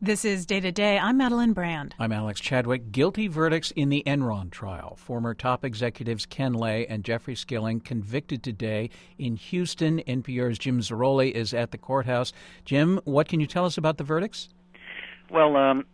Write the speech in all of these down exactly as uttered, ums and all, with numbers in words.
This is Day to Day. I'm Madeline Brand. I'm Alex Chadwick. Guilty verdicts in the Enron trial. Former top executives Ken Lay and Jeffrey Skilling convicted today in Houston. N P R's Jim Zarroli is at the courthouse. Jim, what can you tell us about the verdicts? Well, um,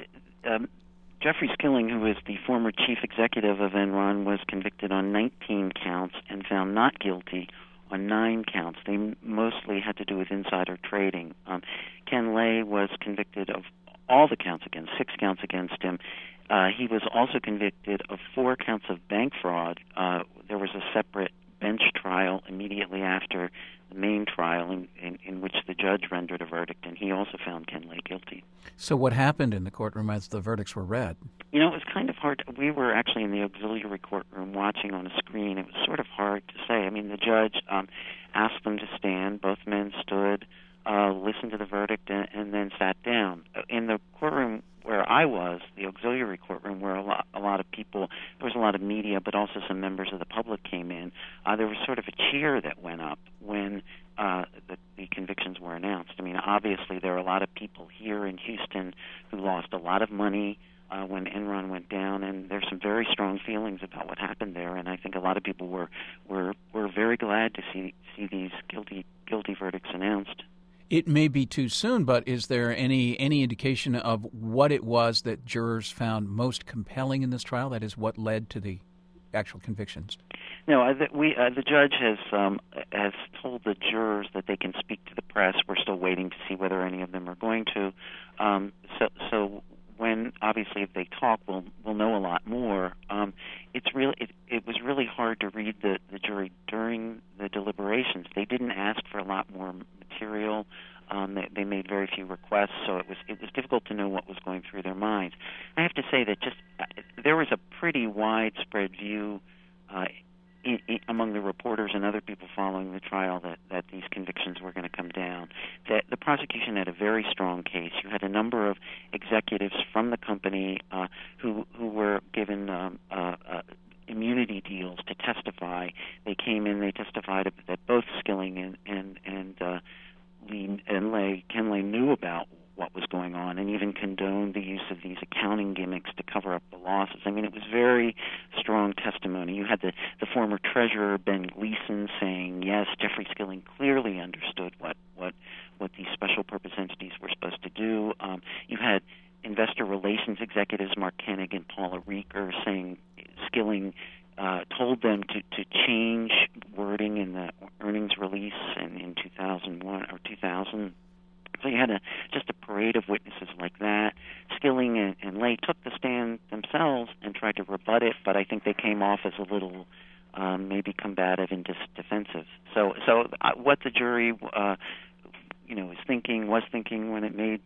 um, Jeffrey Skilling, who is the former chief executive of Enron, was convicted on nineteen counts and found not guilty on nine counts. They mostly had to do with insider trading. Um, Ken Lay was convicted of all the counts against, six counts against him. Uh, he was also convicted of four counts of bank fraud. Uh, there was a separate bench trial immediately after the main trial in, in, in which the judge rendered a verdict, and he also found Ken Lay guilty. So what happened in the courtroom as the verdicts were read? You know, it was kind of hard. We were actually in the auxiliary courtroom watching on a screen. It was sort of hard to say. I mean, the judge um, asked them to stand. Both men stood, uh, listened to the verdict, and, and then sat down. In the courtroom where I was, the auxiliary courtroom, where a lot, a lot of people, there was a lot of media, but also some members of the public came in, uh, there was sort of a cheer that went up when uh, the, the convictions were announced. I mean, obviously there are a lot of people here in Houston who lost a lot of money uh, when Enron went down, and there's some very strong feelings about what happened there, and I think a lot of people were were, were very glad to see see these guilty guilty verdicts announced. It may be too soon, but is there any any indication of what it was that jurors found most compelling in this trial? That is, what led to the actual convictions? No, uh, the, we uh, the judge has um, has told the jurors that they can speak to the press. We're still waiting to see whether any of them are going to. Um, so, so when obviously if they talk, we'll we'll know a lot more. Um, it's really it, it was really hard to read the, the jury during the deliberations. They didn't ask for a lot more material. Um, they, they made very few requests, so it was it was difficult to know what was going through their minds. I have to say that just uh, there was a pretty widespread view uh, in, in, among the reporters and other people following the trial that, that these convictions were going to come down. That the prosecution had a very strong case. You had a number of executives from the company uh, who who were given um, uh, uh, immunity deals to testify. They came in, they testified that both Skilling and and and uh, Lee and Lay, Ken Lay knew about what was going on and even condoned the use of these accounting gimmicks to cover up the losses. I mean, it was very strong testimony. You had the, the former treasurer, Ben Gleason, saying, yes, Jeffrey Skilling clearly understood what, what, what these special purpose entities were supposed to do. Um, you had investor relations executives, Mark Koenig and Paula Rieker, saying Skilling uh, told them to, to change wording in the earnings release in, in two thousand one or two thousand. So you had a, just a parade of witnesses like that. Skilling and, and Lay took the stand themselves and tried to rebut it, but I think they came off as a little um, maybe combative and dis- defensive. So, so uh, what the jury, uh, you know, was thinking, was thinking when it made,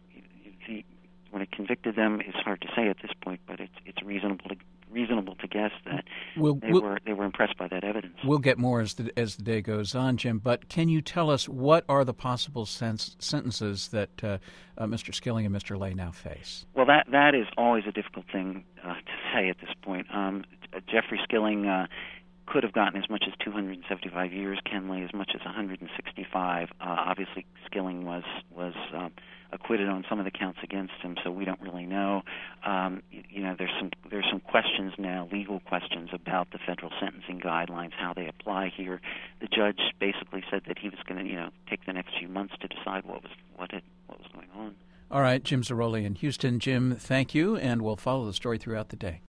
the, when it convicted them, is hard to say at this point, but it's it's reasonable to reasonable to guess that we'll, they we'll, were they were impressed by that evidence. We'll get more as the as the day goes on, Jim. But can you tell us what are the possible sens- sentences that uh, uh, Mister Skilling and Mister Lay now face? Well, that that is always a difficult thing uh, to say at this point. Um, Jeffrey Skilling uh, could have gotten as much as two hundred seventy-five years. Ken Lay as much as one hundred sixty-five. Uh, obviously, Skilling was was uh, acquitted on some of the counts against him, so we don't really know. Um, you, you know, there's some there's some questions now, legal questions about the federal sentencing guidelines, how they apply here. The judge basically said that he was going to, you know, take the next few months to decide what was what had, what was going on. All right, Jim Zarroli in Houston. Jim, thank you, and we'll follow the story throughout the day.